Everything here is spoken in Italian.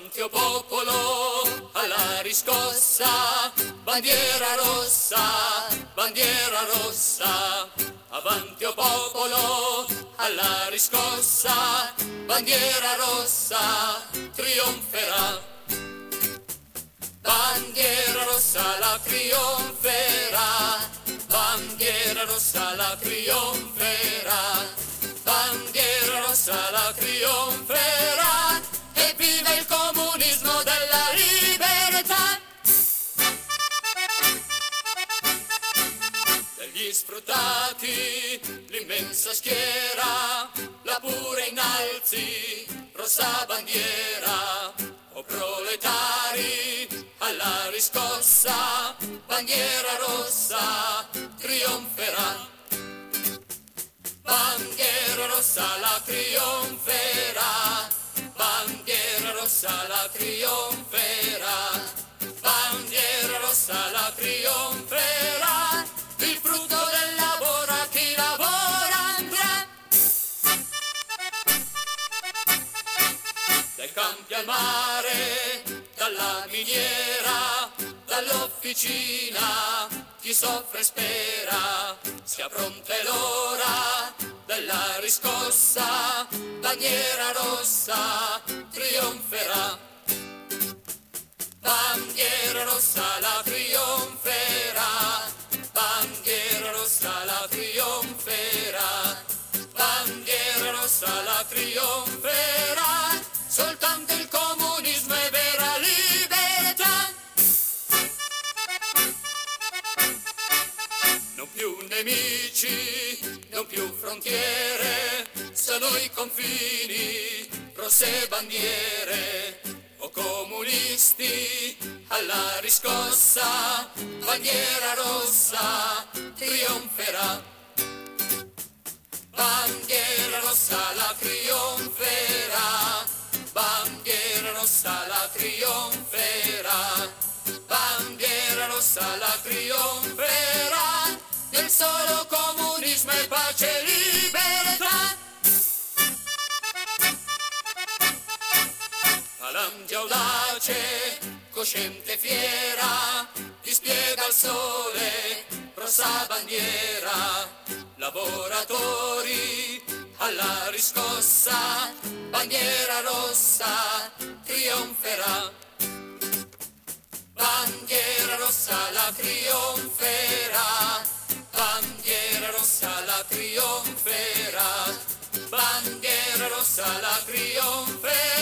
Avanti o popolo, alla riscossa, bandiera rossa, bandiera rossa. Avanti o popolo, alla riscossa, bandiera rossa, trionferà. Bandiera rossa la trionferà, bandiera rossa la trionferà, bandiera rossa la trionferà, e viva il comunismo della libertà. Degli sfruttati l'immensa schiera, la pure innalzi, rossa bandiera, o proletari alla riscossa, bandiera rossa trionferà. Bandiera rossa la trionferà, bandiera rossa la trionferà, bandiera rossa la trionferà, il frutto del lavoro a chi lavora andrà. Dai campi al mare, dalla miniera, dall'officina, chi soffre e spera, sia pronta l'ora della riscossa, bandiera rossa trionferà. Bandiera rossa la trionferà, bandiera rossa la trionferà, bandiera rossa la trionferà, soltanto il comunismo è vera libertà. Non più nemici, non più frontiere, sono i confini, rosse bandiere, o comunisti alla riscossa, bandiera rossa trionferà. Bandiera rossa la trionferà, bandiera rossa la trionferà, bandiera rossa la trionferà, nel solo comunismo e pace e libertà. Falange audace, cosciente fiera, dispiega il sole, rossa bandiera, lavoratori alla riscossa, bandiera rossa trionferà. Bandiera rossa la trionferà, bandiera rossa la trionferà, bandiera rossa la trionferà.